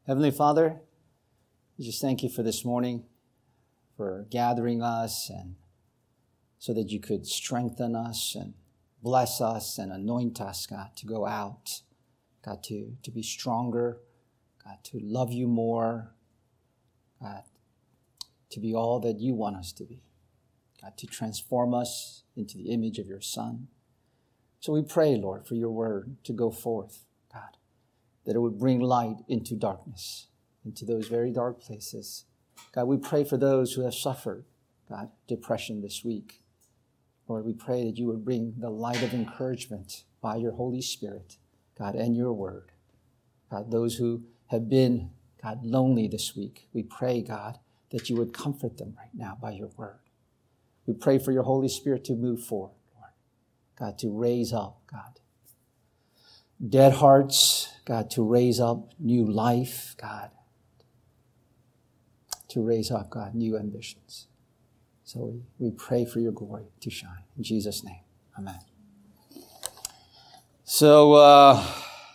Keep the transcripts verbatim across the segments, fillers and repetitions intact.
Heavenly Father, we just thank you for this morning, for gathering us, and so that you could strengthen us and bless us and anoint us, God, to go out, God, to, to be stronger, God, to love you more, God, to be all that you want us to be, God, to transform us into the image of your Son. So we pray, Lord, for your word to go forth, God, that it would bring light into darkness, into those very dark places. God, we pray for those who have suffered, God, depression this week. Lord, we pray that you would bring the light of encouragement by your Holy Spirit, God, and your word. God, those who have been, God, lonely this week, we pray, God, that you would comfort them right now by your word. We pray for your Holy Spirit to move forward, Lord. God, to raise up, God, dead hearts, God, to raise up new life, God, to raise up, God, new ambitions. So we, we pray for your glory to shine. In Jesus' name, amen. So uh,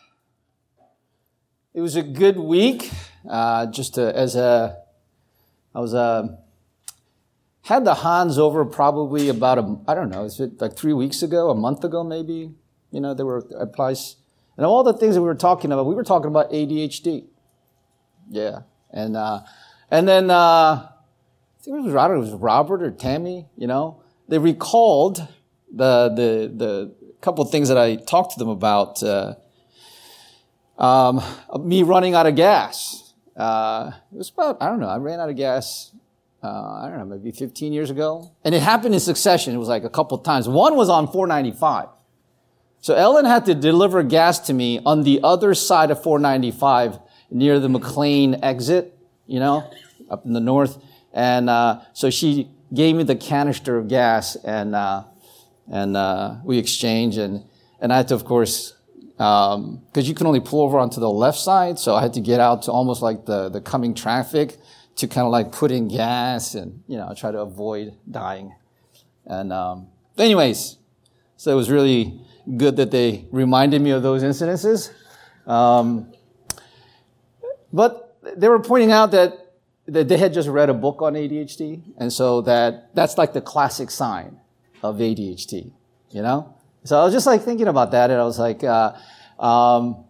it was a good week. Uh, just to, as a, I was uh, had the Hans over probably about a, I don't know, is it like three weeks ago, a month ago maybe? You know, there were a place. And all the things that we were talking about, we were talking about A D H D. Yeah. And uh, and then, uh, I think it was, I don't know, it was Robert or Tammy, you know. They recalled the the the couple of things that I talked to them about. Uh, um, me running out of gas. Uh, it was about, I don't know, I ran out of gas, uh, I don't know, maybe fifteen years ago. And it happened in succession. It was like a couple of times. One was on four ninety-five. So Ellen had to deliver gas to me on the other side of four ninety-five near the McLean exit, you know, up in the north. And uh so she gave me the canister of gas, and uh and uh we exchanged, and and I had to, of course, um because you can only pull over onto the left side, so I had to get out to almost like the the coming traffic to kind of like put in gas and, you know, try to avoid dying. And um anyways, so it was really good that they reminded me of those incidences. Um, but they were pointing out that, that they had just read a book on A D H D, and so that that's like the classic sign of A D H D, you know? So I was just like thinking about that, and I was like, uh, um,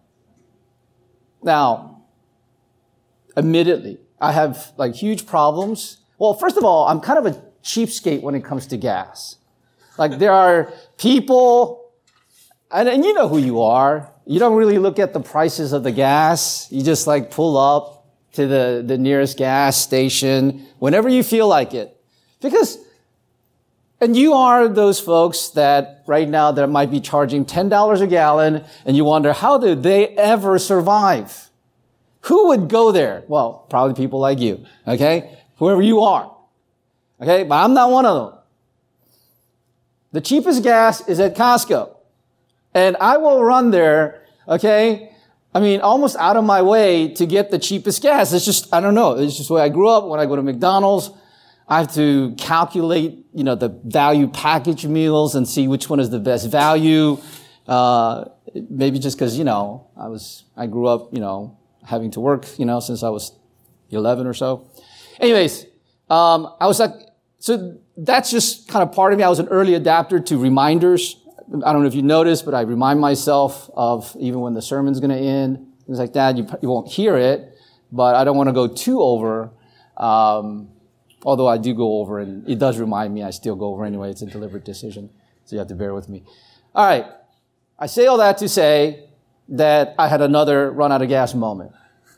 now, admittedly, I have like huge problems. Well, first of all, I'm kind of a cheapskate when it comes to gas. Like there are people, And, and you know who you are. You don't really look at the prices of the gas. You just like pull up to the, the nearest gas station whenever you feel like it. Because, and you are those folks that right now that might be charging ten dollars a gallon, and you wonder, how did they ever survive? Who would go there? Well, probably people like you, okay? Whoever you are. Okay? But I'm not one of them. The cheapest gas is at Costco. And I will run there, okay, I mean, almost out of my way to get the cheapest gas. It's just, I don't know, it's just the way I grew up. When I go to McDonald's, I have to calculate, you know, the value package meals and see which one is the best value. Uh, maybe just because, you know, I was, I grew up, you know, having to work, you know, since I was eleven or so. Anyways, um, I was like, so that's just kind of part of me. I was an early adapter to reminders. I don't know if you noticed, but I remind myself of even when the sermon's going to end, things like that. You, you won't hear it, but I don't want to go too over. Um, although I do go over, and it does remind me, I still go over anyway. It's a deliberate decision, so you have to bear with me. All right. I say all that to say that I had another run out of gas moment.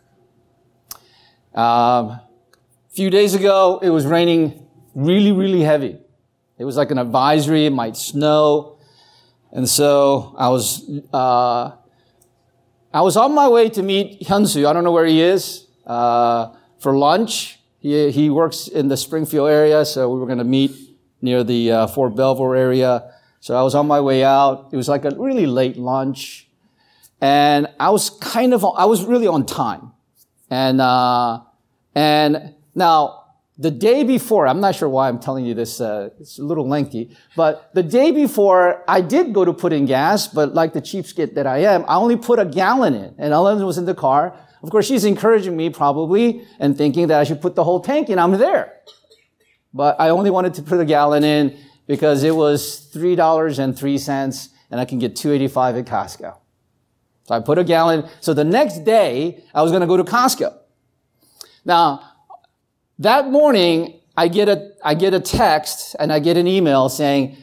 Um, a few days ago, it was raining really, really heavy. It was like an advisory. It might snow. And so I was, uh, I was on my way to meet Hyunsu. I don't know where he is, uh, for lunch. He, he works in the Springfield area, so we were going to meet near the, uh, Fort Belvoir area. So I was on my way out. It was like a really late lunch. And I was kind of, I was really on time. And, uh, and now, the day before, I'm not sure why I'm telling you this, uh, it's a little lengthy, but the day before, I did go to put in gas, but like the cheapskate that I am, I only put a gallon in, and Ellen was in the car. of course, she's encouraging me probably and thinking that I should put the whole tank in. I'm there. But I only wanted to put a gallon in because it was three dollars and three cents and I can get two eighty-five at Costco. So I put a gallon. So the next day, I was going to go to Costco. Now, that morning, I get a, I get a text and I get an email saying,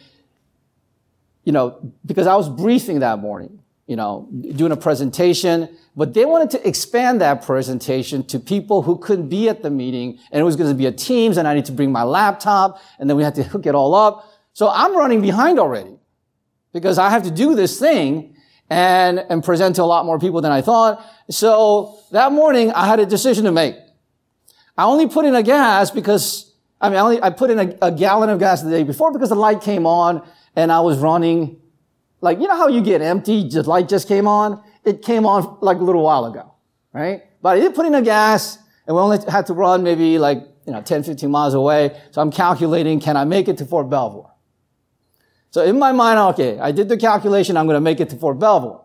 you know, because I was briefing that morning, you know, doing a presentation, but they wanted to expand that presentation to people who couldn't be at the meeting, and it was going to be a Teams, and I need to bring my laptop, and then we had to hook it all up. So I'm running behind already because I have to do this thing and, and present to a lot more people than I thought. So that morning, I had a decision to make. I only put in a gas because, I mean, I, only, I put in a, a gallon of gas the day before because the light came on and I was running. Like, you know how you get empty, the light just came on? It came on like a little while ago, right? But I did put in a gas and we only had to run maybe like, you know, ten, fifteen miles away. So I'm calculating, can I make it to Fort Belvoir? So in my mind, okay, I did the calculation, I'm going to make it to Fort Belvoir.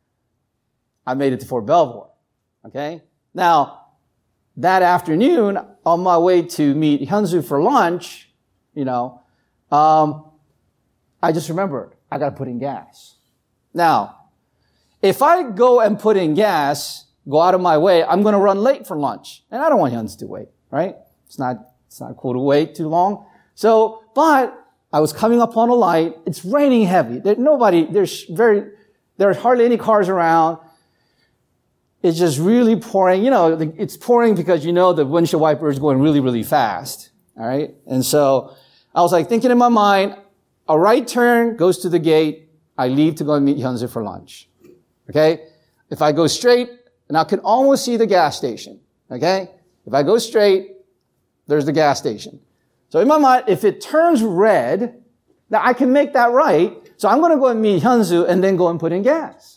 I made it to Fort Belvoir, okay? Now, that afternoon, on my way to meet Hyunsu for lunch, you know, um, I just remembered, I got to put in gas. Now, if I go and put in gas, go out of my way, I'm going to run late for lunch. And I don't want Hyunsu to wait, right? It's not, it's not cool to wait too long. So, but I was coming up on a light. It's raining heavy. There, nobody, there's very, there's hardly any cars around. It's just really pouring. You know, it's pouring because you know the windshield wiper is going really, really fast. All right. And so I was like thinking in my mind, a right turn goes to the gate. I leave to go and meet Hyunsu for lunch. Okay. If I go straight, and I can almost see the gas station. Okay. If I go straight, there's the gas station. So in my mind, if it turns red, now I can make that right. So I'm going to go and meet Hyunsu and then go and put in gas.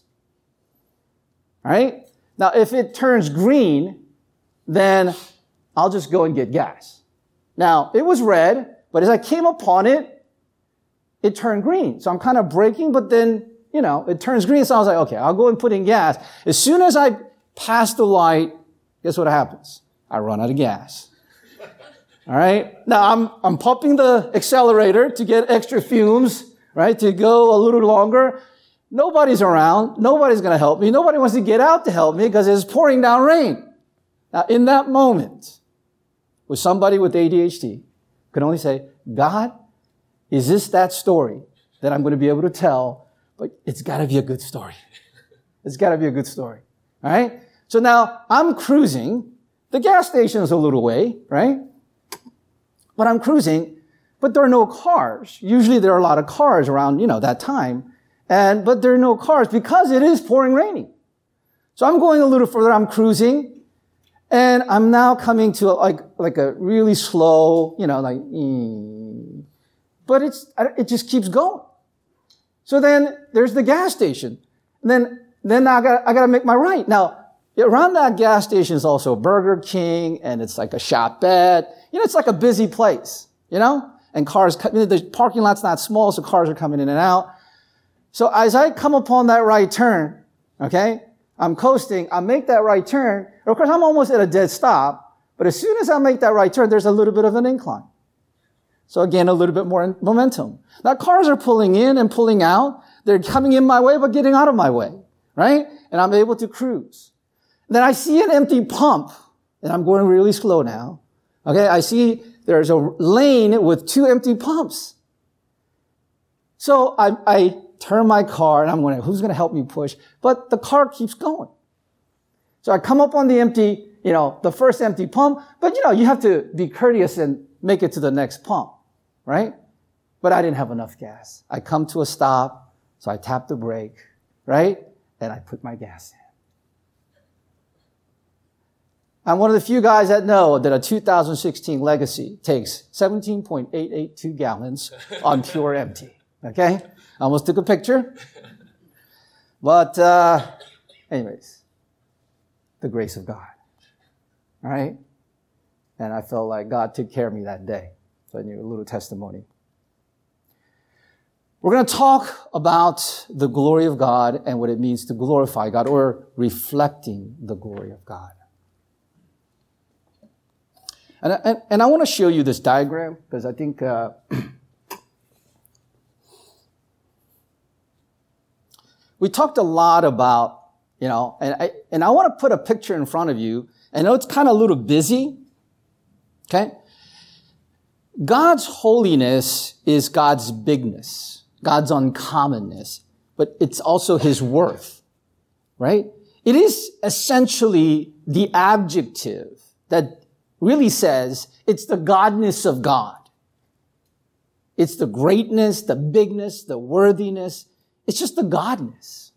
All right. Now, if it turns green, then I'll just go and get gas. Now, it was red, but as I came upon it, it turned green. So I'm kind of braking, but then, you know, it turns green. So I was like, okay, I'll go and put in gas. As soon as I pass the light, guess what happens? I run out of gas. All right. Now I'm, I'm pumping the accelerator to get extra fumes, right? To go a little longer. Nobody's around. Nobody's going to help me. Nobody wants to get out to help me because it's pouring down rain. Now, in that moment, with somebody with A D H D, could only say, God, is this that story that I'm going to be able to tell? But it's got to be a good story. It's got to be a good story. All right. So now I'm cruising. The gas station is a little way, right? But I'm cruising, but there are no cars. Usually there are a lot of cars around, you know, that time. And, but there are no cars because it is pouring raining. So I'm going a little further. I'm cruising and I'm now coming to a, like, like a really slow, you know, like, ee. But it's, it just keeps going. So then there's the gas station. And then, then I got, I got to make my right. Now, around that gas station is also Burger King and it's like a shop bet. You know, it's like a busy place, you know, and cars, the parking lot's not small, so cars are coming in and out. So as I come upon that right turn, okay, I'm coasting, I make that right turn. Of course, I'm almost at a dead stop, but as soon as I make that right turn, there's a little bit of an incline. So again, a little bit more momentum. Now cars are pulling in and pulling out. They're coming in my way, but getting out of my way, right? And I'm able to cruise. Then I see an empty pump, and I'm going really slow now. Okay, I see there's a lane with two empty pumps. So I, I turn my car and I'm going, who's going to help me push? But the car keeps going. So I come up on the empty, you know, the first empty pump, but you know, you have to be courteous and make it to the next pump, right? But I didn't have enough gas. I come to a stop, so I tap the brake, right? And I put my gas in. I'm one of the few guys that know that a two thousand sixteen Legacy takes seventeen point eight eight two gallons on pure empty. Okay? I almost took a picture. But, uh, anyways, the grace of God. All right? And I felt like God took care of me that day. So I knew a little testimony. We're going to talk about the glory of God and what it means to glorify God, or reflecting the glory of God. And, and, and I want to show you this diagram because I think uh, we talked a lot about, you know, and I, and I want to put a picture in front of you. I know it's kind of a little busy, okay? God's holiness is God's bigness, God's uncommonness, but it's also His worth, right? It is essentially the adjective that really says it's the godness of God. It's the greatness, the bigness, the worthiness. It's just the godness.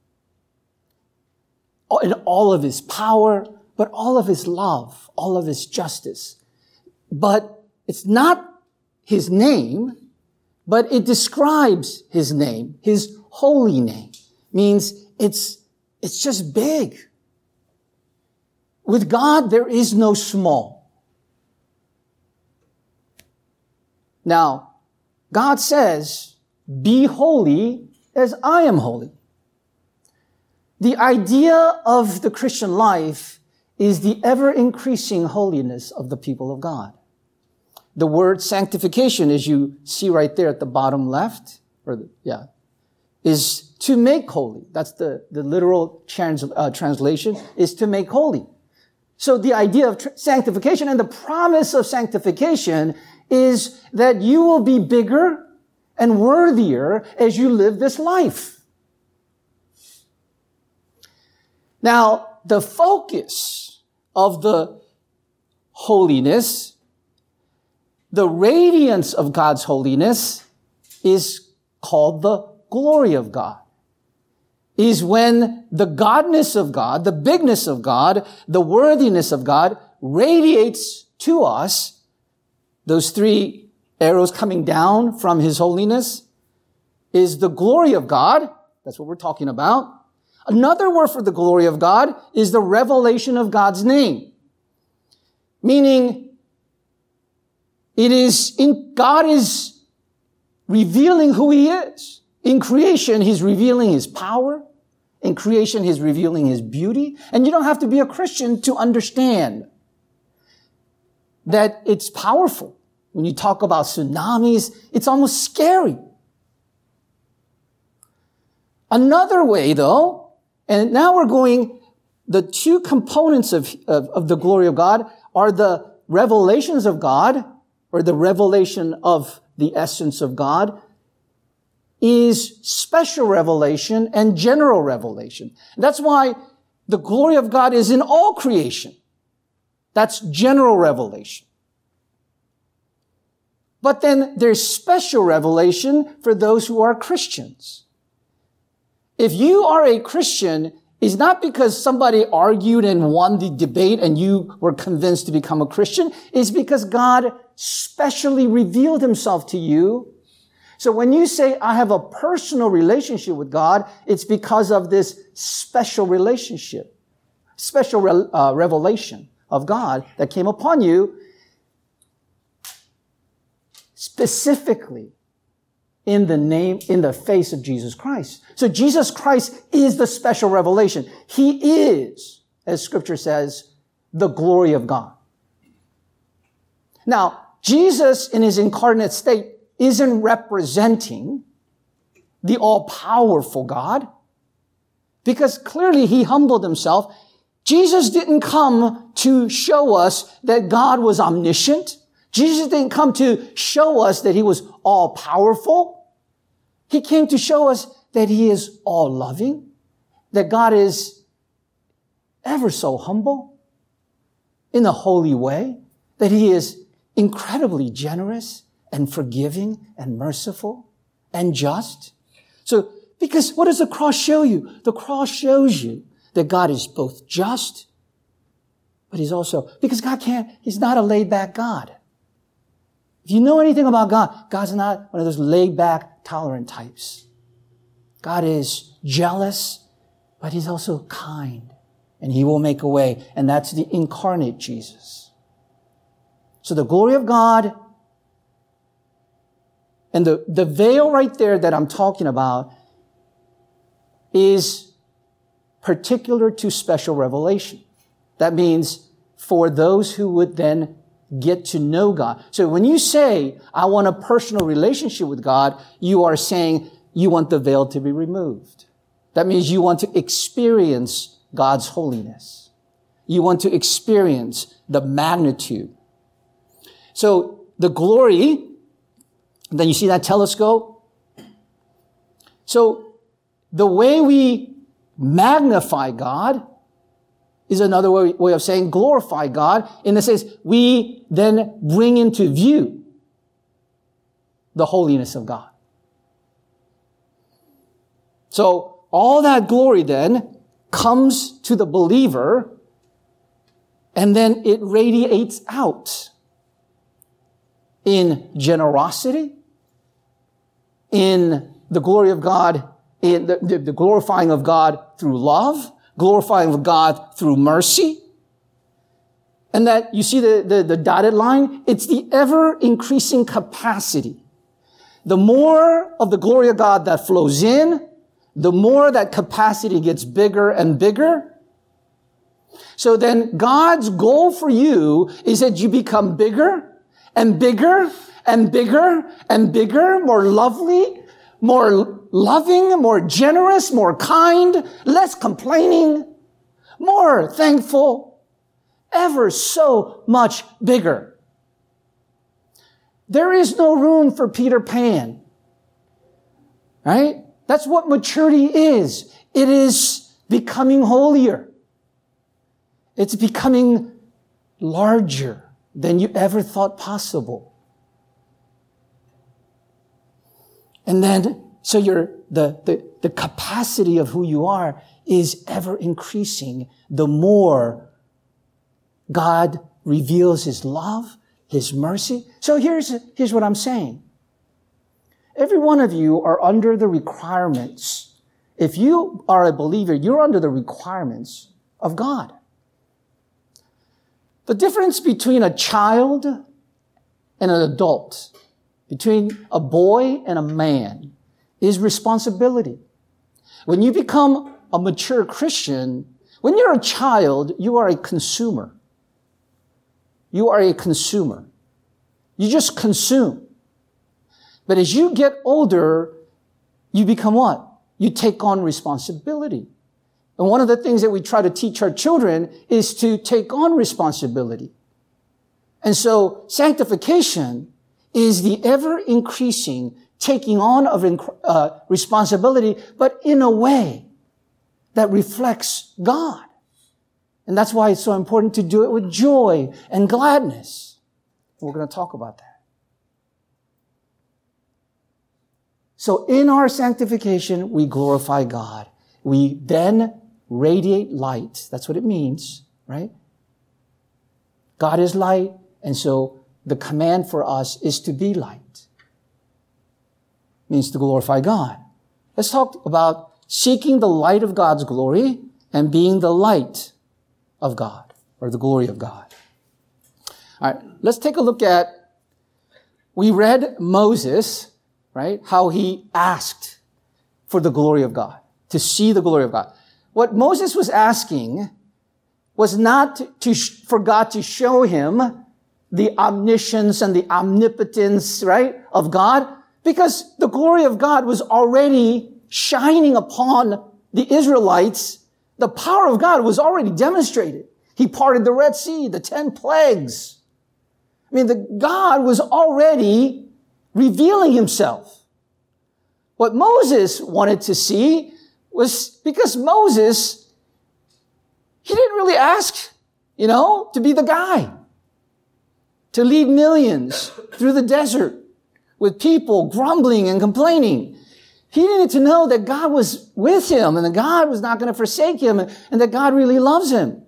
In all of His power, but all of His love, all of His justice. But it's not His name, but it describes His name, His holy name. Means it's, it's just big. With God, there is no small. Now, God says, be holy as I am holy. The idea of the Christian life is the ever-increasing holiness of the people of God. The word sanctification, as you see right there at the bottom left, or the, yeah, is to make holy. That's the, the literal trans, uh, translation, is to make holy. So the idea of tr- sanctification and the promise of sanctification is that you will be bigger and worthier as you live this life. Now, the focus of the holiness, the radiance of God's holiness, is called the glory of God. Is when the godness of God, the bigness of God, the worthiness of God radiates to us, those three arrows coming down from His holiness, is the glory of God. That's what we're talking about. Another word for the glory of God is the revelation of God's name. Meaning, it is in, God is revealing who He is. In creation, He's revealing His power. In creation, He's revealing His beauty. And you don't have to be a Christian to understand that it's powerful. When you talk about tsunamis, it's almost scary. Another way, though, and now we're going, the two components of, of, of the glory of God are the revelations of God, or the revelation of the essence of God, is special revelation and general revelation. That's why the glory of God is in all creation. That's general revelation. But then there's special revelation for those who are Christians. If you are a Christian, it's not because somebody argued and won the debate and you were convinced to become a Christian. It's because God specially revealed Himself to you. So when you say, I have a personal relationship with God, it's because of this special relationship, special re- uh, revelation of God that came upon you specifically in the name, in the face of Jesus Christ. So Jesus Christ is the special revelation. He is, as Scripture says, the glory of God. Now, Jesus in His incarnate state isn't representing the all-powerful God, because clearly He humbled Himself. Jesus didn't come to show us that God was omniscient. Jesus didn't come to show us that He was all-powerful. He came to show us that He is all-loving, that God is ever so humble in a holy way, that He is incredibly generous and forgiving and merciful and just. So, because what does the cross show you? The cross shows you that God is both just, but He's also, because God can't, He's not a laid-back God. If you know anything about God, God's not one of those laid-back, tolerant types. God is jealous, but He's also kind, and He will make a way, and that's the incarnate Jesus. So the glory of God And the, the veil right there that I'm talking about is particular to special revelation. That means for those who would then get to know God. So when you say, I want a personal relationship with God, you are saying you want the veil to be removed. That means you want to experience God's holiness. You want to experience the magnitude. So the glory, then you see that telescope? So the way we magnify God is another way, way of saying glorify God, in the sense we then bring into view the holiness of God. So all that glory then comes to the believer, and then it radiates out in generosity, in the glory of God, in the, the, the glorifying of God through love, glorifying of God through mercy. And that, you see the, the, the dotted line? It's the ever-increasing capacity. The more of the glory of God that flows in, the more that capacity gets bigger and bigger. So then God's goal for you is that you become bigger and bigger and bigger and bigger, more lovely, more loving, more generous, more kind, less complaining, more thankful, ever so much bigger. There is no room for Peter Pan, right? That's what maturity is. It is becoming holier. It's becoming larger than you ever thought possible. And then, so your the, the, the capacity of who you are is ever increasing the more God reveals His love, His mercy. So here's, here's what I'm saying. Every one of you are under the requirements. If you are a believer, you're under the requirements of God. The difference between a child and an adult, between a boy and a man, is responsibility. When you become a mature Christian, when you're a child, you are a consumer. You are a consumer. You just consume. But as you get older, you become what? You take on responsibility. And one of the things that we try to teach our children is to take on responsibility. And so sanctification is the ever-increasing taking on of uh, responsibility, but in a way that reflects God. And that's why it's so important to do it with joy and gladness. We're going to talk about that. So in our sanctification, we glorify God. We then radiate light. That's what it means, right? God is light, and so the command for us is to be light. It means to glorify God. Let's talk about seeking the light of God's glory and being the light of God, or the glory of God. All right, let's take a look at, we read Moses, right? How he asked for the glory of God, to see the glory of God. What Moses was asking was not to, to for God to show him the omniscience and the omnipotence, right, of God, because the glory of God was already shining upon the Israelites. The power of God was already demonstrated. He parted the Red Sea, the ten plagues. I mean, the God was already revealing himself. What Moses wanted to see was, because Moses, he didn't really ask, you know, to be the guy, to lead millions through the desert with people grumbling and complaining. He needed to know that God was with him and that God was not going to forsake him and that God really loves him.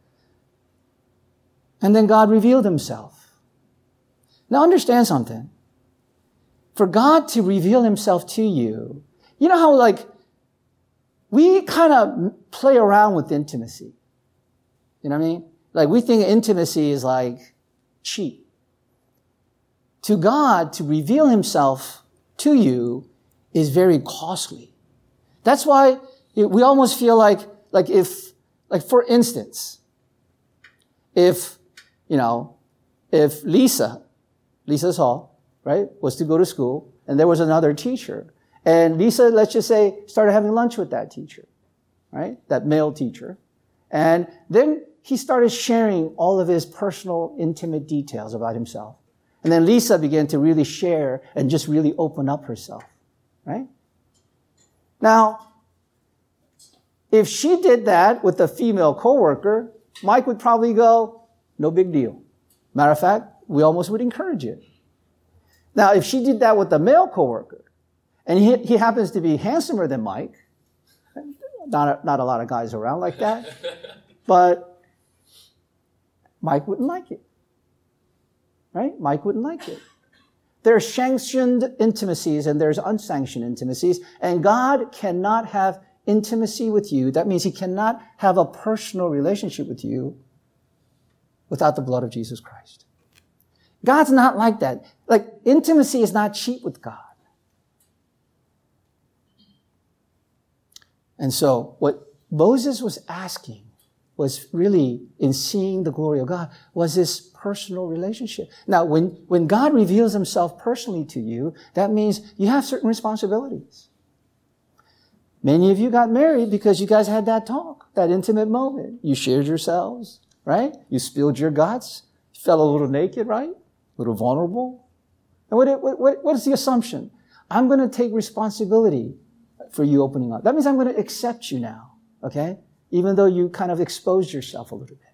And then God revealed himself. Now understand something. For God to reveal himself to you, you know how like we kind of play around with intimacy. You know what I mean? Like we think intimacy is like cheap. To God, to reveal himself to you is very costly. That's why we almost feel like, like if, like for instance, if, you know, if Lisa, Lisa's Hall, right, was to go to school and there was another teacher and Lisa, let's just say, started having lunch with that teacher, right, that male teacher. And then he started sharing all of his personal, intimate details about himself. And then Lisa began to really share and just really open up herself, right? Now, if she did that with a female coworker, Mike would probably go, no big deal. Matter of fact, we almost would encourage it. Now, if she did that with a male coworker, and he, he happens to be handsomer than Mike, not a, not a lot of guys around like that, but Mike wouldn't like it. Right? Mike wouldn't like it. There's sanctioned intimacies and there's unsanctioned intimacies, and God cannot have intimacy with you. That means he cannot have a personal relationship with you without the blood of Jesus Christ. God's not like that. Like, intimacy is not cheap with God. And so what Moses was asking was really, in seeing the glory of God, was this personal relationship. Now, when, when God reveals himself personally to you, that means you have certain responsibilities. Many of you got married because you guys had that talk, that intimate moment. You shared yourselves, right? You spilled your guts. You felt a little naked, right? A little vulnerable. And what, what, what is the assumption? I'm going to take responsibility for you opening up. That means I'm going to accept you now, okay? Even though you kind of exposed yourself a little bit.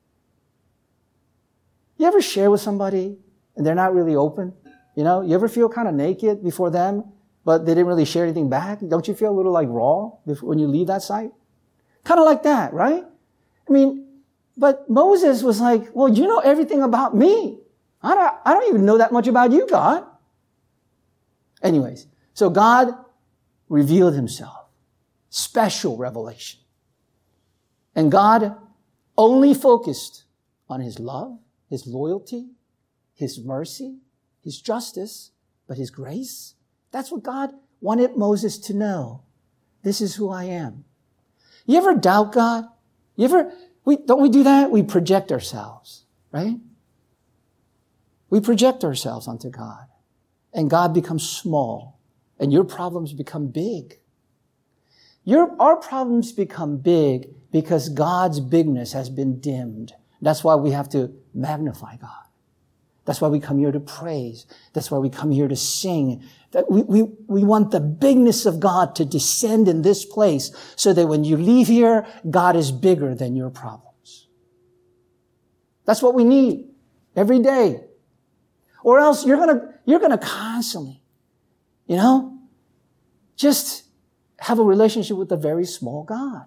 You ever share with somebody and they're not really open? You know, you ever feel kind of naked before them, but they didn't really share anything back? Don't you feel a little like raw when you leave that site? Kind of like that, right? I mean, but Moses was like, well, you know everything about me. I don't, I don't even know that much about you, God. Anyways, so God revealed himself. Special revelation. And God only focused on his love, his loyalty, his mercy, his justice, but his grace. That's what God wanted Moses to know. This is who I am. You ever doubt God? You ever, we, don't we do that? We project ourselves, right? We project ourselves onto God. And God becomes small. And your problems become big. Your, our problems become big because God's bigness has been dimmed. That's why we have to magnify God. That's why we come here to praise. That's why we come here to sing. That we, we, we want the bigness of God to descend in this place so that when you leave here, God is bigger than your problems. That's what we need every day. Or else you're gonna, you're gonna constantly, you know, just have a relationship with a very small God.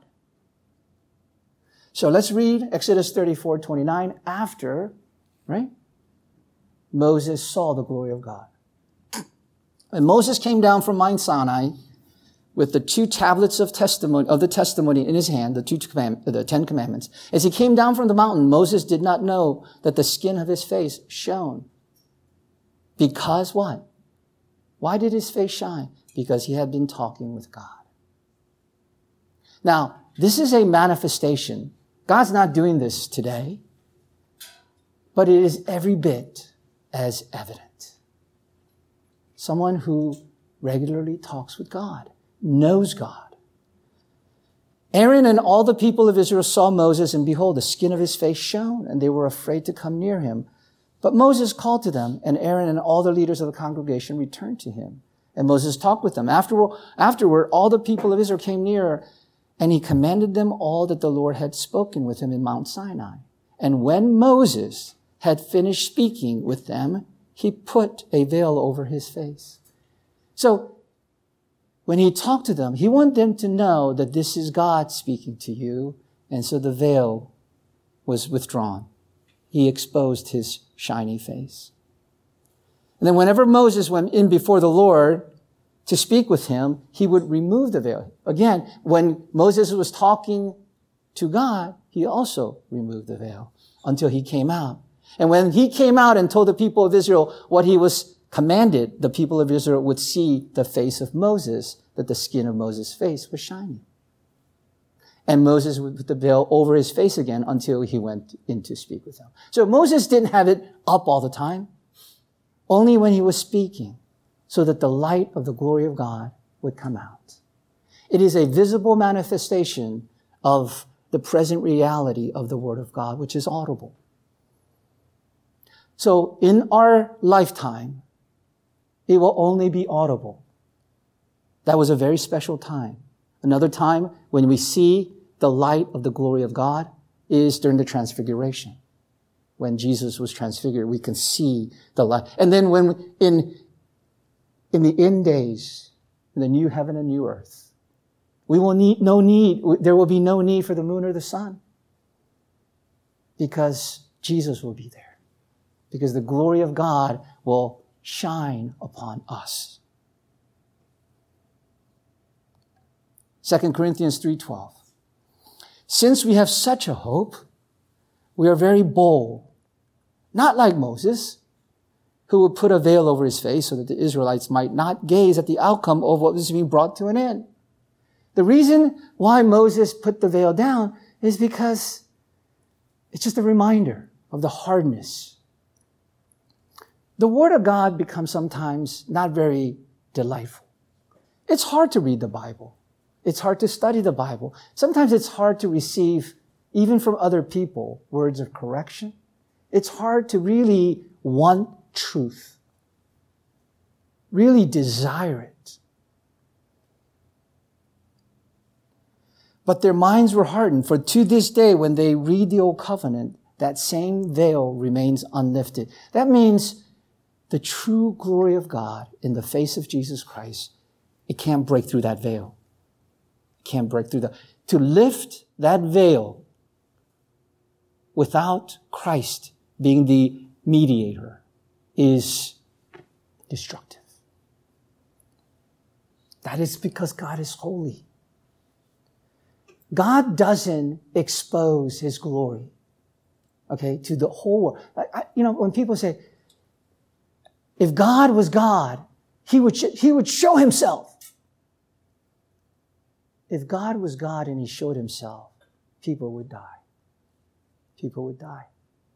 So let's read Exodus thirty-four twenty-nine after, right? Moses saw the glory of God. And Moses came down from Mount Sinai with the two tablets of testimony, of the testimony in his hand, the two command, the Ten Commandments. As he came down from the mountain, Moses did not know that the skin of his face shone. Because what? Why did his face shine? Because he had been talking with God. Now, this is a manifestation. God's not doing this today, but it is every bit as evident. Someone who regularly talks with God, knows God. Aaron and all the people of Israel saw Moses, and behold, the skin of his face shone, and they were afraid to come near him. But Moses called to them, and Aaron and all the leaders of the congregation returned to him. And Moses talked with them. Afterward, afterward, all the people of Israel came near, and he commanded them all that the Lord had spoken with him in Mount Sinai. And when Moses had finished speaking with them, he put a veil over his face. So, when he talked to them, he wanted them to know that this is God speaking to you. And so the veil was withdrawn. He exposed his shiny face. And then whenever Moses went in before the Lord to speak with him, he would remove the veil. Again, when Moses was talking to God, he also removed the veil until he came out. And when he came out and told the people of Israel what he was commanded the people of Israel would see the face of Moses, that the skin of Moses' face was shining. And Moses would put the veil over his face again until he went in to speak with him. So Moses didn't have it up all the time, only when he was speaking, so that the light of the glory of God would come out. It is a visible manifestation of the present reality of the Word of God, which is audible. So in our lifetime, it will only be audible. That was a very special time. Another time when we see the light of the glory of God is during the transfiguration. When Jesus was transfigured, we can see the light. And then when in, in the end days, in the new heaven and new earth, we will need no need, there will be no need for the moon or the sun. Because Jesus will be there. Because the glory of God will shine upon us. Second Corinthians three twelve. Since we have such a hope, we are very bold. Not like Moses, who would put a veil over his face so that the Israelites might not gaze at the outcome of what was being brought to an end. The reason why Moses put the veil down is because it's just a reminder of the hardness. The Word of God becomes sometimes not very delightful. It's hard to read the Bible. It's hard to study the Bible. Sometimes it's hard to receive, even from other people, words of correction. It's hard to really want truth, really desire it. But their minds were hardened, for to this day, when they read the Old Covenant, that same veil remains unlifted. That means the true glory of God in the face of Jesus Christ, it can't break through that veil. It can't break through that. To lift that veil without Christ being the mediator is destructive. That is because God is holy. God doesn't expose His glory, okay, to the whole world. I, I, you know, when people say, if God was God, He would, sh- He would show Himself. If God was God and He showed Himself, people would die. People would die.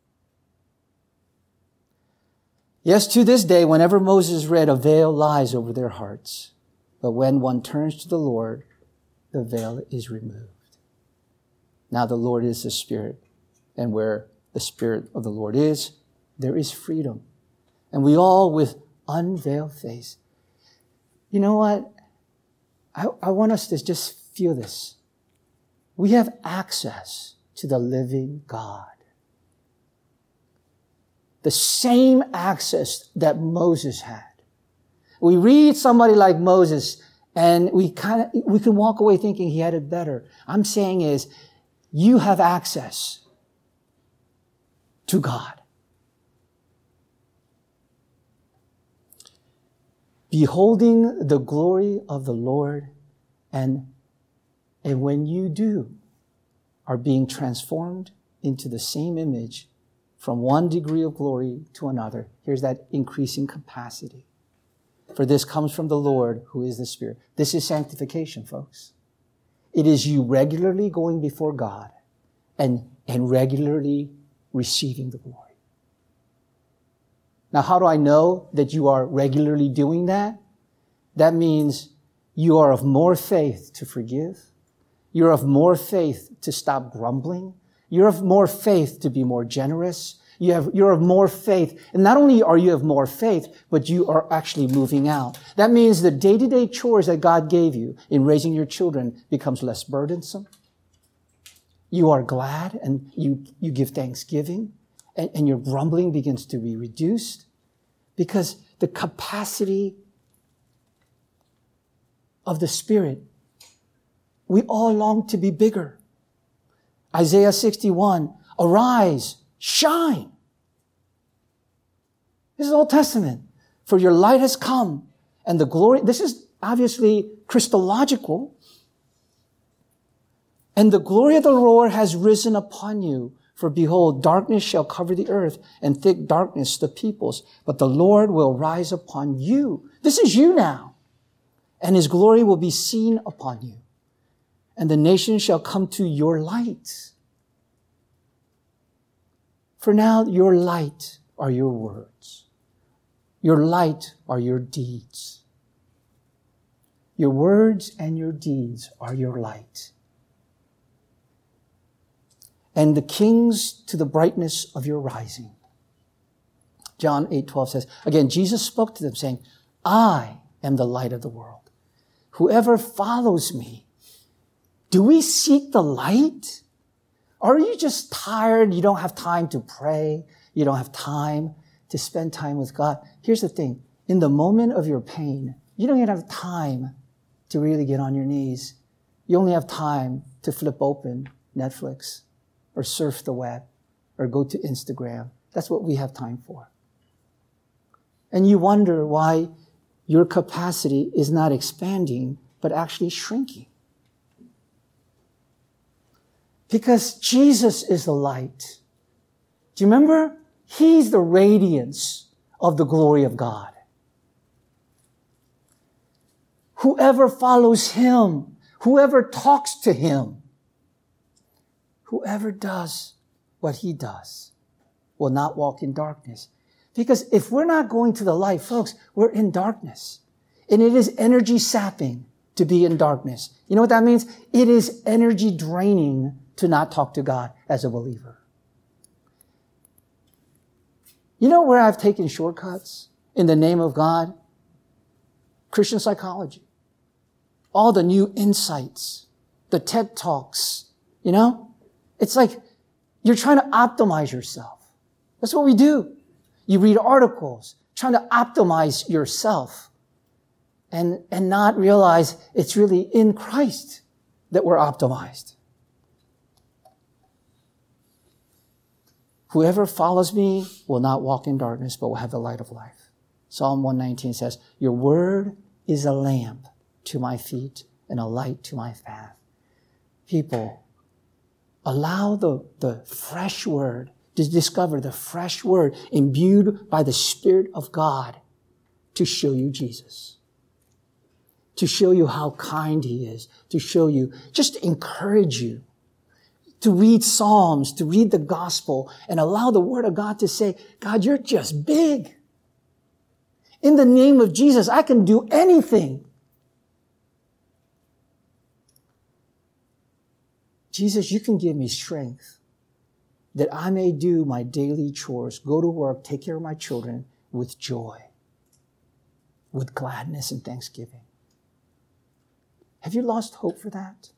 Yes, to this day, whenever Moses read, a veil lies over their hearts. But when one turns to the Lord, the veil is removed. Now the Lord is the Spirit, and where the Spirit of the Lord is, there is freedom. And we all, with unveiled face. You know what? I, I want us to just feel this. We have access to the living God. The same access that Moses had. We read somebody like Moses, and we kind of, we can walk away thinking he had it better. I'm saying is, you have access to God. Beholding the glory of the Lord, and, and when you do, are being transformed into the same image from one degree of glory to another. Here's that increasing capacity. For this comes from the Lord, who is the Spirit. This is sanctification, folks. It is you regularly going before God and, and regularly receiving the glory. Now, how do I know that you are regularly doing that? That means you are of more faith to forgive. You're of more faith to stop grumbling. You're of more faith to be more generous. You have, you're of more faith. And not only are you of more faith, but you are actually moving out. That means the day-to-day chores that God gave you in raising your children becomes less burdensome. You are glad and you, you give thanksgiving, and, and your grumbling begins to be reduced because the capacity of the Spirit, we all long to be bigger. Isaiah sixty-one, arise, shine. This is Old Testament. For your light has come, and the glory, this is obviously Christological, and the glory of the Lord has risen upon you. For behold, darkness shall cover the earth, and thick darkness the peoples. But the Lord will rise upon you. This is you now. And his glory will be seen upon you. And the nations shall come to your light. For now, your light are your words. Your light are your deeds. Your words and your deeds are your light. And the kings to the brightness of your rising. John eight twelve says, again, Jesus spoke to them saying, I am the light of the world. Whoever follows me. Do we seek the light? Or are you just tired? You don't have time to pray. You don't have time to spend time with God. Here's the thing. In the moment of your pain, you don't even have time to really get on your knees. You only have time to flip open Netflix or surf the web or go to Instagram. That's what we have time for. And you wonder why your capacity is not expanding, but actually shrinking. Because Jesus is the light. Do you remember? He's the radiance of the glory of God. Whoever follows him, whoever talks to him, whoever does what he does will not walk in darkness. Because if we're not going to the light, folks, we're in darkness. And it is energy sapping to be in darkness. You know what that means? It is energy draining to not talk to God as a believer. You know where I've taken shortcuts in the name of God? Christian psychology. All the new insights, the TED Talks, you know? It's like you're trying to optimize yourself. That's what we do. You read articles, trying to optimize yourself and, and not realize it's really in Christ that we're optimized. Whoever follows me will not walk in darkness, but will have the light of life. Psalm one nineteen says, your word is a lamp to my feet and a light to my path. People, allow the, the fresh word to discover the fresh word imbued by the Spirit of God to show you Jesus. To show you how kind he is. To show you, just to encourage you. To read Psalms, to read the gospel, and allow the word of God to say, God, you're just big. In the name of Jesus, I can do anything. Jesus, you can give me strength that I may do my daily chores, go to work, take care of my children with joy, with gladness and thanksgiving. Have you lost hope for that?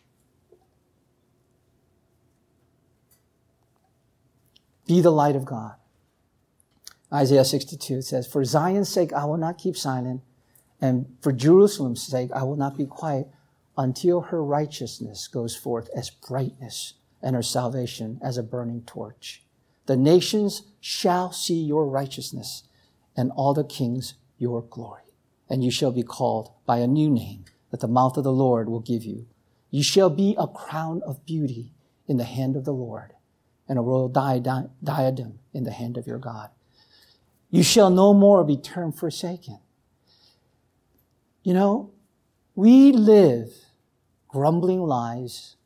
Be the light of God. Isaiah sixty-two says, for Zion's sake, I will not keep silent, and for Jerusalem's sake, I will not be quiet until her righteousness goes forth as brightness and her salvation as a burning torch. The nations shall see your righteousness, and all the kings your glory. And you shall be called by a new name that the mouth of the Lord will give you. You shall be a crown of beauty in the hand of the Lord, and a royal diadem in the hand of your God. You shall no more be termed forsaken. You know, we live grumbling lives,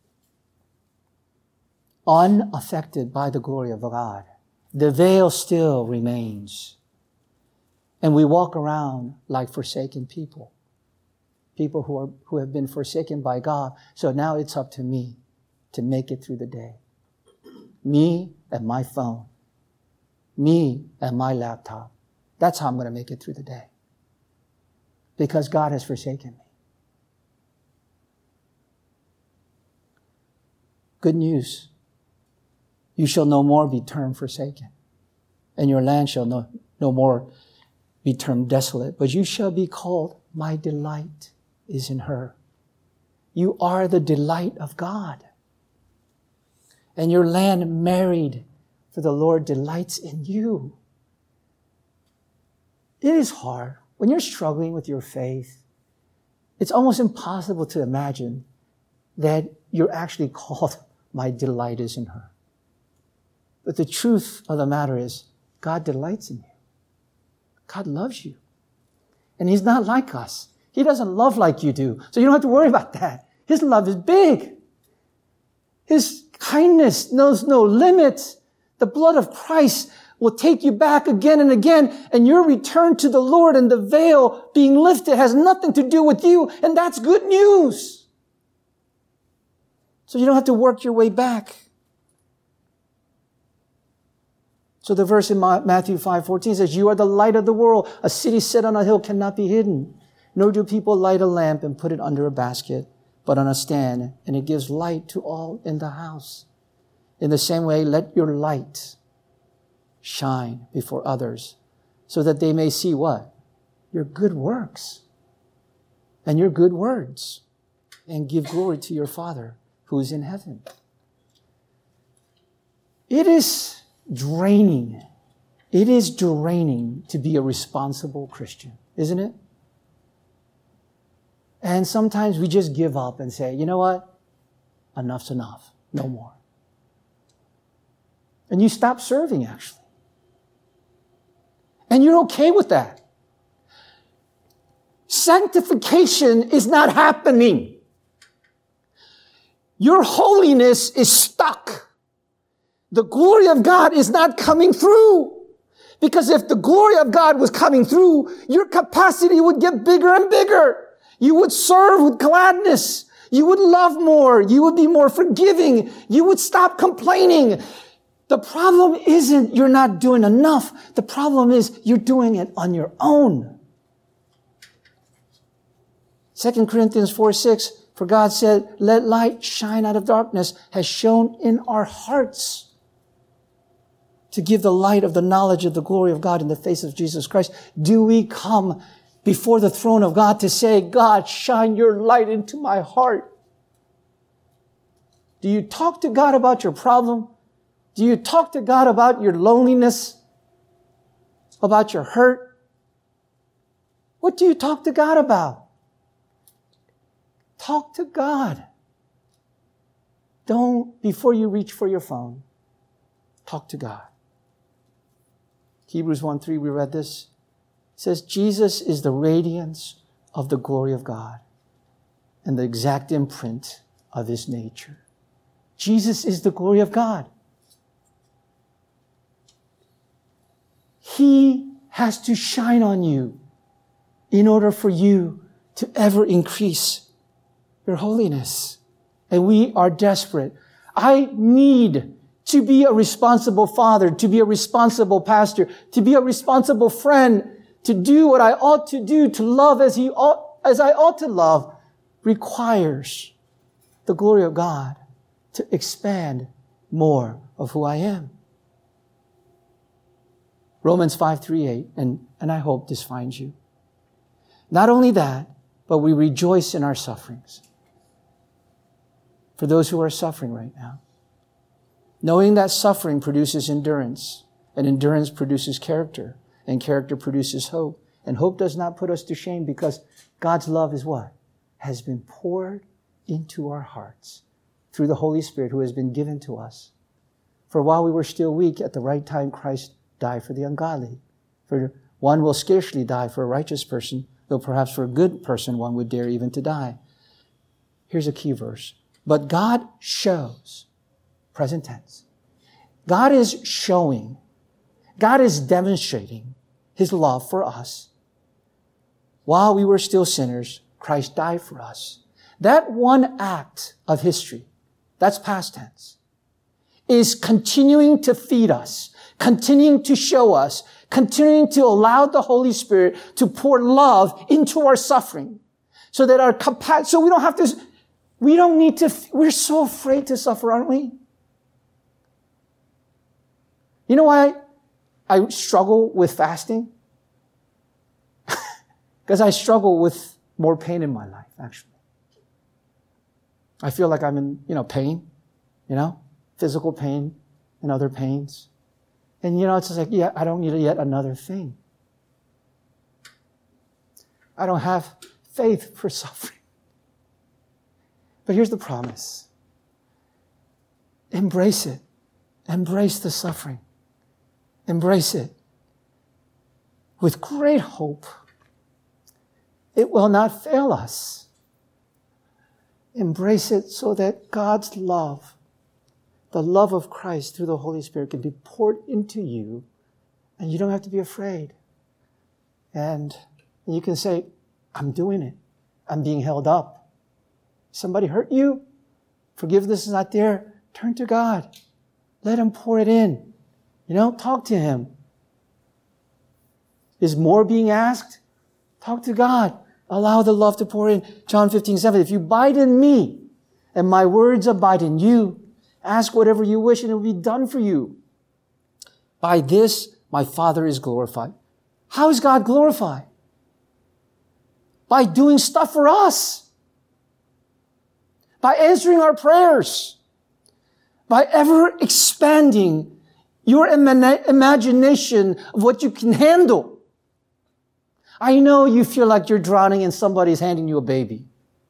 unaffected by the glory of God. The veil still remains. And we walk around like forsaken people. People who are, who have been forsaken by God. So now it's up to me to make it through the day. Me and my phone. Me and my laptop. That's how I'm going to make it through the day. Because God has forsaken me. Good news. You shall no more be termed forsaken, and your land shall no, no more be termed desolate, but you shall be called, my delight is in her. You are the delight of God. And your land married, for the Lord delights in you. It is hard. When you're struggling with your faith, it's almost impossible to imagine that you're actually called, my delight is in her. But the truth of the matter is, God delights in you. God loves you. And He's not like us. He doesn't love like you do. So you don't have to worry about that. His love is big. His kindness knows no limits. The blood of Christ will take you back again and again, and your return to the Lord and the veil being lifted has nothing to do with you, and that's good news. So you don't have to work your way back. So the verse in Matthew five fourteen says, you are the light of the world. A city set on a hill cannot be hidden. Nor do people light a lamp and put it under a basket, but on a stand, and it gives light to all in the house. In the same way, let your light shine before others, so that they may see what? Your good works and your good words, and give glory to your Father who is in heaven. It is draining. It is draining to be a responsible Christian, isn't it? And sometimes we just give up and say, you know what? Enough's enough. No more. And you stop serving, actually. And you're okay with that. Sanctification is not happening. Your holiness is stuck. The glory of God is not coming through. Because if the glory of God was coming through, your capacity would get bigger and bigger. You would serve with gladness. You would love more. You would be more forgiving. You would stop complaining. The problem isn't you're not doing enough. The problem is you're doing it on your own. Second Corinthians four six, for God said, let light shine out of darkness, has shone in our hearts to give the light of the knowledge of the glory of God in the face of Jesus Christ. Do we come before the throne of God to say, God, shine your light into my heart? Do you talk to God about your problem? Do you talk to God about your loneliness? About your hurt? What do you talk to God about? Talk to God. Don't, before you reach for your phone, talk to God. Hebrews one three, we read this. It says, Jesus is the radiance of the glory of God and the exact imprint of His nature. Jesus is the glory of God. He has to shine on you in order for you to ever increase your holiness. And we are desperate. I need to be a responsible father, to be a responsible pastor, to be a responsible friend, to do what I ought to do, to love as he ought, as I ought to love, requires the glory of God to expand more of who I am. Romans five three eight, and, and I hope this finds you. Not only that, but we rejoice in our sufferings. For those who are suffering right now, knowing that suffering produces endurance, and endurance produces character, and character produces hope. And hope does not put us to shame, because God's love is what? Has been poured into our hearts through the Holy Spirit who has been given to us. For while we were still weak, at the right time Christ died for the ungodly. For one will scarcely die for a righteous person, though perhaps for a good person one would dare even to die. Here's a key verse. But God shows, present tense, God is showing, God is demonstrating His love for us. While we were still sinners, Christ died for us. That one act of history, that's past tense, is continuing to feed us, continuing to show us, continuing to allow the Holy Spirit to pour love into our suffering, so that our capacity, so we don't have to, we don't need to, we're so afraid to suffer, aren't we? You know why I struggle with fasting? Because I struggle with more pain in my life, actually. I feel like I'm in, you know, pain, you know, physical pain and other pains. And, you know, it's just like, yeah, I don't need yet another thing. I don't have faith for suffering. But here's the promise. Embrace it Embrace the suffering. Embrace it with great hope. It will not fail us. Embrace it so that God's love, the love of Christ through the Holy Spirit, can be poured into you, and you don't have to be afraid. And you can say, I'm doing it. I'm being held up. Somebody hurt you? Forgiveness is not there. Turn to God. Let Him pour it in. You know, talk to Him. Is more being asked? Talk to God. Allow the love to pour in. John fifteen seven. If you abide in me and my words abide in you, ask whatever you wish and it will be done for you. By this, my Father is glorified. How is God glorified? By doing stuff for us. By answering our prayers. By ever expanding your imana- imagination of what you can handle. I know you feel like you're drowning and somebody's handing you a baby.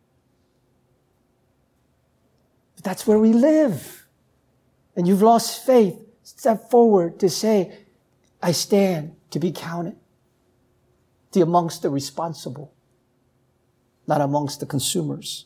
But that's where we live. And you've lost faith. Step forward to say, I stand to be counted. To amongst the responsible. Not amongst the consumers.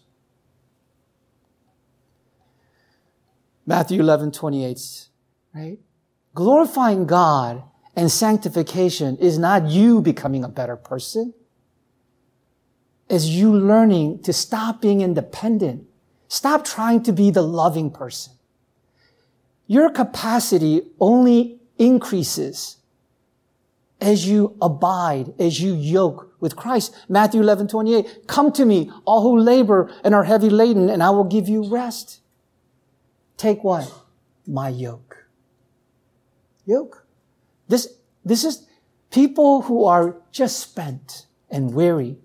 Matthew eleven twenty-eight, right? Glorifying God and sanctification is not you becoming a better person. It's you learning to stop being independent. Stop trying to be the loving person. Your capacity only increases as you abide, as you yoke with Christ. Matthew eleven twenty-eight, come to me, all who labor and are heavy laden, and I will give you rest. Take what? My yoke. Yoke. This, this is people who are just spent and weary.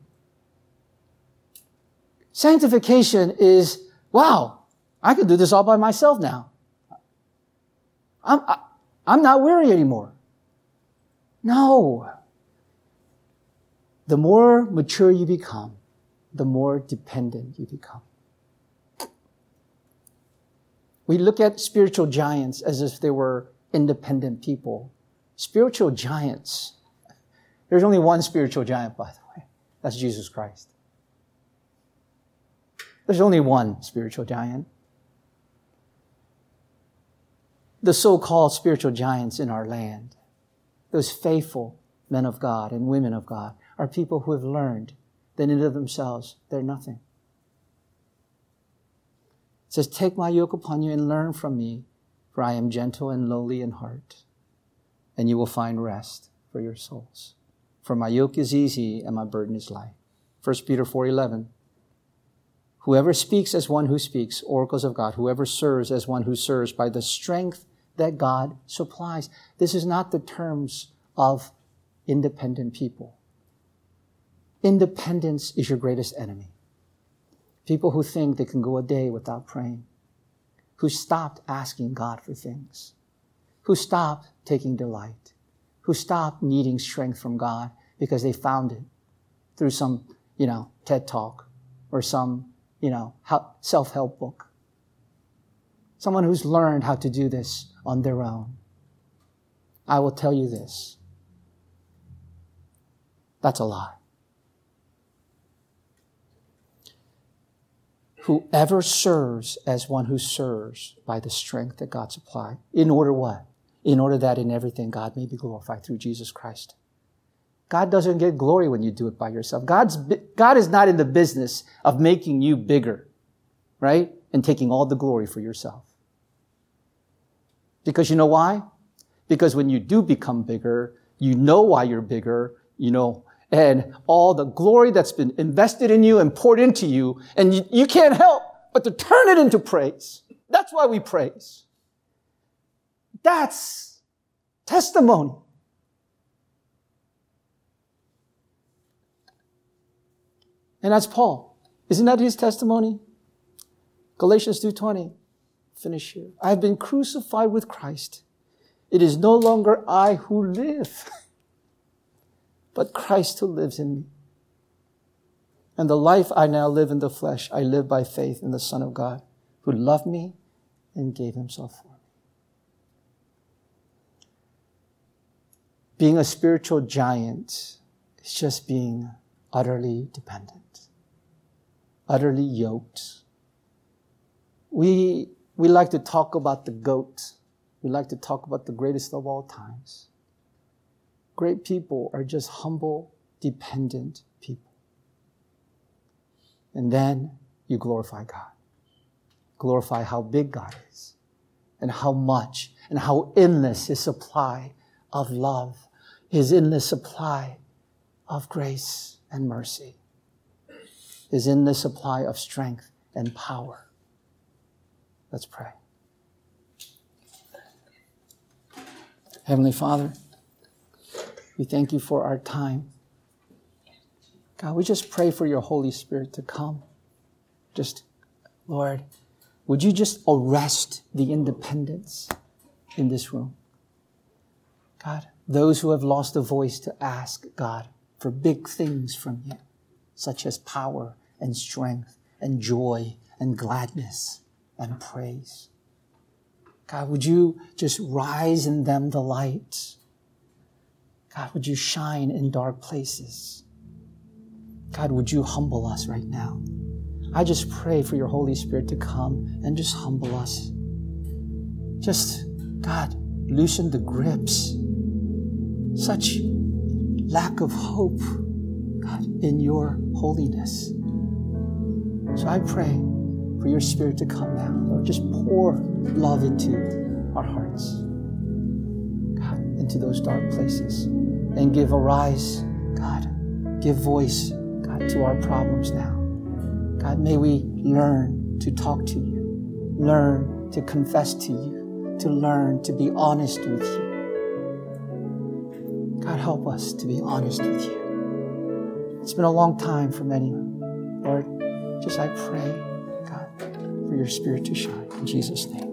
Sanctification is, wow, I can do this all by myself now. I'm, I, I'm not weary anymore. No. The more mature you become, the more dependent you become. We look at spiritual giants as if they were independent people. Spiritual giants. There's only one spiritual giant, by the way. That's Jesus Christ. There's only one spiritual giant. The so-called spiritual giants in our land, those faithful men of God and women of God, are people who have learned that in of themselves, they're nothing. It says, take my yoke upon you and learn from me, for I am gentle and lowly in heart, and you will find rest for your souls. For my yoke is easy and my burden is light. First Peter four eleven. Whoever speaks as one who speaks, oracles of God. Whoever serves as one who serves by the strength that God supplies. This is not the terms of independent people. Independence is your greatest enemy. People who think they can go a day without praying. Who stopped asking God for things. Who stopped taking delight. Who stopped needing strength from God because they found it through some, you know, TED Talk or some, you know, self-help book. Someone who's learned how to do this on their own. I will tell you this. That's a lie. Whoever serves as one who serves by the strength that God supplies. In order what? In order that in everything God may be glorified through Jesus Christ. God doesn't get glory when you do it by yourself. God's, God is not in the business of making you bigger, right? And taking all the glory for yourself. Because you know why? Because when you do become bigger, you know why you're bigger, you know, and all the glory that's been invested in you and poured into you, and you, you can't help but to turn it into praise. That's why we praise. That's testimony. And that's Paul. Isn't that his testimony? Galatians two twenty. Finish here. I have been crucified with Christ. It is no longer I who live, but Christ who lives in me. And the life I now live in the flesh, I live by faith in the Son of God, who loved me and gave himself for me. being a spiritual giant is just being utterly dependent, utterly yoked. We, we like to talk about the GOAT. We like to talk about the greatest of all times. Great people are just humble, dependent people. And then you glorify God. Glorify how big God is and how much and how endless His supply of love, His endless supply of grace and mercy, His endless supply of strength and power. Let's pray. Heavenly Father, we thank you for our time. God, we just pray for your Holy Spirit to come. Just, Lord, would you just arrest the independence in this room? God, those who have lost a voice to ask, God, for big things from you, such as power and strength and joy and gladness and praise. God, would you just rise in them the light? God, would you shine in dark places? God, would you humble us right now? I just pray for your Holy Spirit to come and just humble us. Just, God, loosen the grips. Such lack of hope, God, in your holiness. So I pray for your Spirit to come now. Lord, just pour love into our hearts. God, into those dark places. And give arise, God, give voice, God, to our problems now. God, may we learn to talk to you, learn to confess to you, to learn to be honest with you. God, help us to be honest with you. It's been a long time for many. Lord, just I pray, God, for your Spirit to shine. In Jesus' name.